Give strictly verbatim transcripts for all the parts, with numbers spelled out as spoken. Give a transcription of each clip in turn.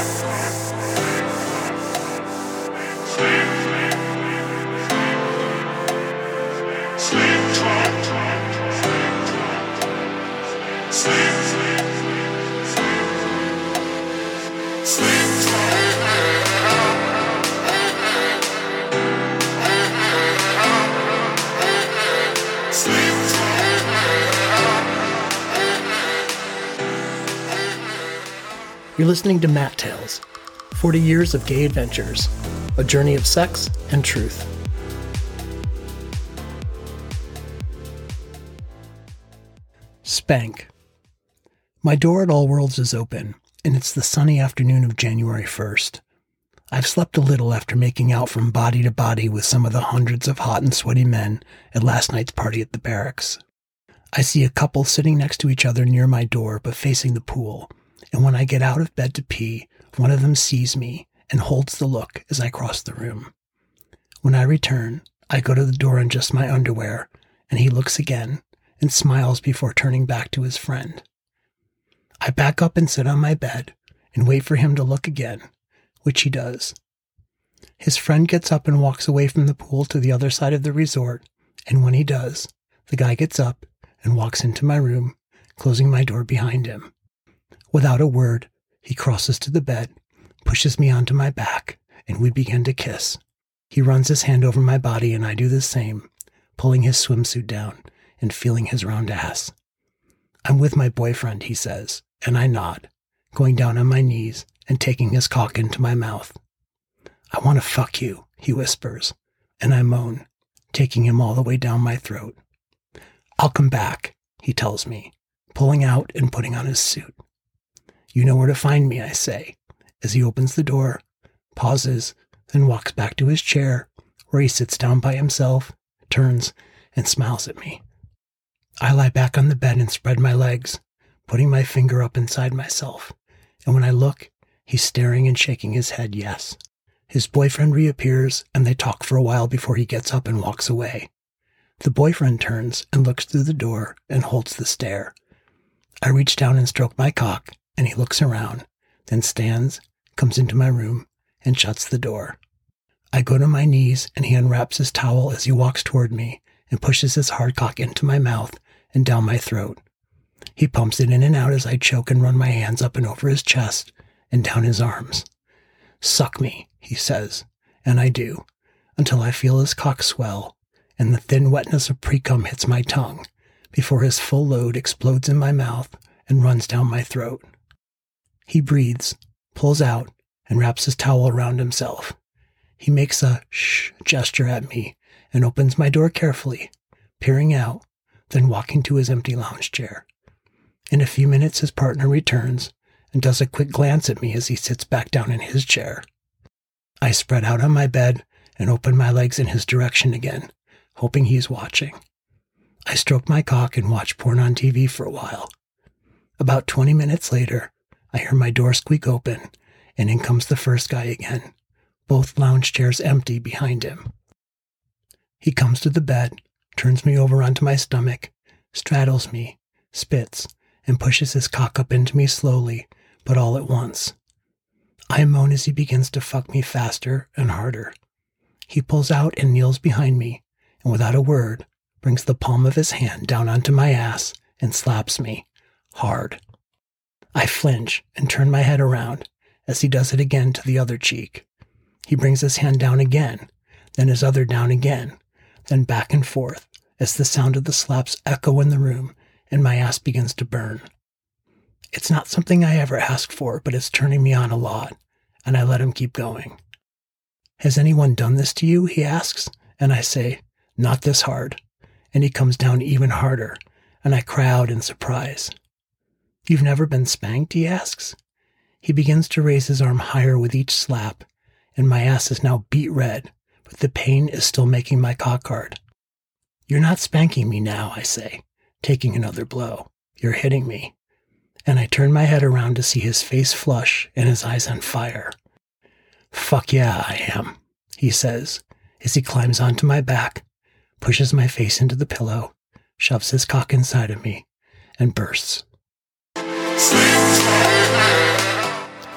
You're listening to Matt Tales, forty years of gay adventures, a journey of sex and truth. Spank. My door at All Worlds is open, and it's the sunny afternoon of January first. I've slept a little after making out from body to body with some of the hundreds of hot and sweaty men at last night's party at the barracks. I see a couple sitting next to each other near my door but facing the pool, and when I get out of bed to pee, one of them sees me and holds the look as I cross the room. When I return, I go to the door in just my underwear, and he looks again and smiles before turning back to his friend. I back up and sit on my bed and wait for him to look again, which he does. His friend gets up and walks away from the pool to the other side of the resort, and when he does, the guy gets up and walks into my room, closing my door behind him. Without a word, he crosses to the bed, pushes me onto my back, and we begin to kiss. He runs his hand over my body, and I do the same, pulling his swimsuit down and feeling his round ass. "I'm with my boyfriend," he says, and I nod, going down on my knees and taking his cock into my mouth. "I want to fuck you," he whispers, and I moan, taking him all the way down my throat. "I'll come back," he tells me, pulling out and putting on his suit. "You know where to find me," I say, as he opens the door, pauses, then walks back to his chair, where he sits down by himself, turns, and smiles at me. I lie back on the bed and spread my legs, putting my finger up inside myself, and when I look, he's staring and shaking his head yes. His boyfriend reappears, and they talk for a while before he gets up and walks away. The boyfriend turns and looks through the door and holds the stare. I reach down and stroke my cock, and he looks around, then stands, comes into my room, and shuts the door. I go to my knees, and he unwraps his towel as he walks toward me and pushes his hard cock into my mouth and down my throat. He pumps it in and out as I choke and run my hands up and over his chest and down his arms. "Suck me," he says, and I do, until I feel his cock swell, and the thin wetness of pre-cum hits my tongue, before his full load explodes in my mouth and runs down my throat. He breathes, pulls out, and wraps his towel around himself. He makes a shh gesture at me and opens my door carefully, peering out, then walking to his empty lounge chair. In a few minutes, his partner returns and does a quick glance at me as he sits back down in his chair. I spread out on my bed and open my legs in his direction again, hoping he's watching. I stroke my cock and watch porn on T V for a while. About twenty minutes later, I hear my door squeak open, and in comes the first guy again, both lounge chairs empty behind him. He comes to the bed, turns me over onto my stomach, straddles me, spits, and pushes his cock up into me slowly, but all at once. I moan as he begins to fuck me faster and harder. He pulls out and kneels behind me, and without a word, brings the palm of his hand down onto my ass and slaps me, hard. I flinch and turn my head around as he does it again to the other cheek. He brings his hand down again, then his other down again, then back and forth as the sound of the slaps echo in the room and my ass begins to burn. It's not something I ever asked for, but it's turning me on a lot, and I let him keep going. "Has anyone done this to you?" he asks, and I say, "Not this hard," and he comes down even harder, and I cry out in surprise. "You've never been spanked?" he asks. He begins to raise his arm higher with each slap, and my ass is now beet red, but the pain is still making my cock hard. "You're not spanking me now," I say, taking another blow. "You're hitting me." And I turn my head around to see his face flush and his eyes on fire. "Fuck yeah, I am," he says, as he climbs onto my back, pushes my face into the pillow, shoves his cock inside of me, and bursts.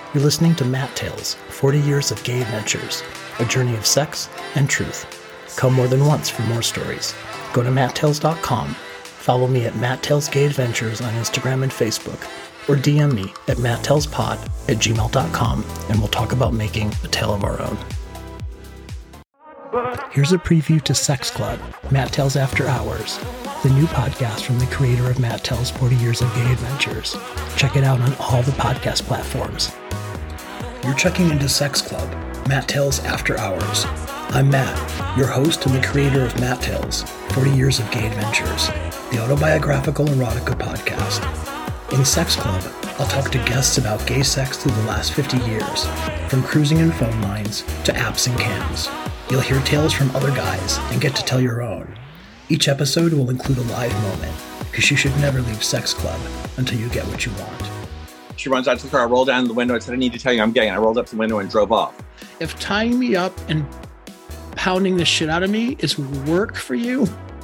You're listening to Matt Tales, forty years of gay adventures, a journey of sex and truth. Come more than once for more stories. Go to matt tales dot com, follow me at Matt Tales Gay Adventures on Instagram and Facebook, or D M me at matt tales pod at gmail dot com, and we'll talk about making a tale of our own. Here's a preview to Sex Club, Matt Tales After Hours, the new podcast from the creator of Matt Tales forty years of Gay Adventures. Check it out on all the podcast platforms. You're checking into Sex Club, Matt Tales After Hours. I'm Matt, your host and the creator of Matt Tales, forty years of Gay Adventures, the autobiographical erotica podcast. In Sex Club, I'll talk to guests about gay sex through the last fifty years, from cruising and phone lines to apps and cams. You'll hear tales from other guys and get to tell your own. Each episode will include a live moment, because you should never leave Sex Club until you get what you want. She runs out to the car, I rolled down the window and said, I need to tell you I'm gay. And I rolled up to the window and drove off. If tying me up and pounding the shit out of me is work for you,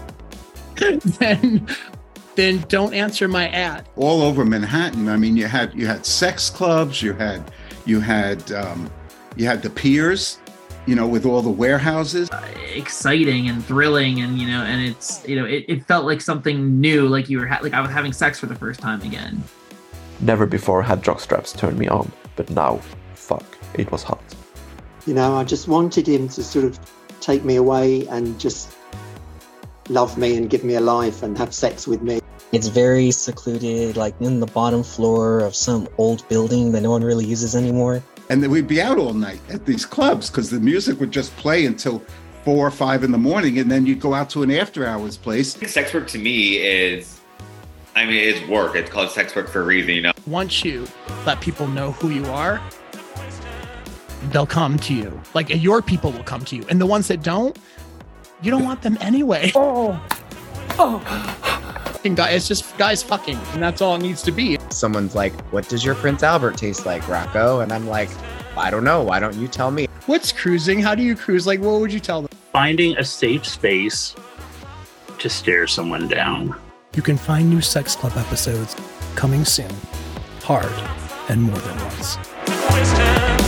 then then don't answer my ad. All over Manhattan, I mean, you had you had sex clubs, you had you had um, you had the piers, you know, with all the warehouses. Uh, exciting and thrilling, and you know, and it's you know, it, it felt like something new, like you were ha- like I was having sex for the first time again. Never before had jockstraps turned me on, but now, fuck, it was hot. You know, I just wanted him to sort of take me away and just love me and give me a life and have sex with me. It's very secluded, like in the bottom floor of some old building that no one really uses anymore. And then we'd be out all night at these clubs because the music would just play until four or five in the morning, and then you'd go out to an after hours place. Sex work to me is, I mean, it's work. It's called sex work for a reason, you know? Once you let people know who you are, they'll come to you. Like, your people will come to you. And the ones that don't, you don't want them anyway. Oh, oh. And guy, it's just guys fucking, and that's all it needs to be. Someone's like, what does your Prince Albert taste like, Rocco? And I'm like, I don't know. Why don't you tell me? What's cruising? How do you cruise? Like, what would you tell them? Finding a safe space to stare someone down. You can find new Sex Club episodes coming soon, hard and more than once.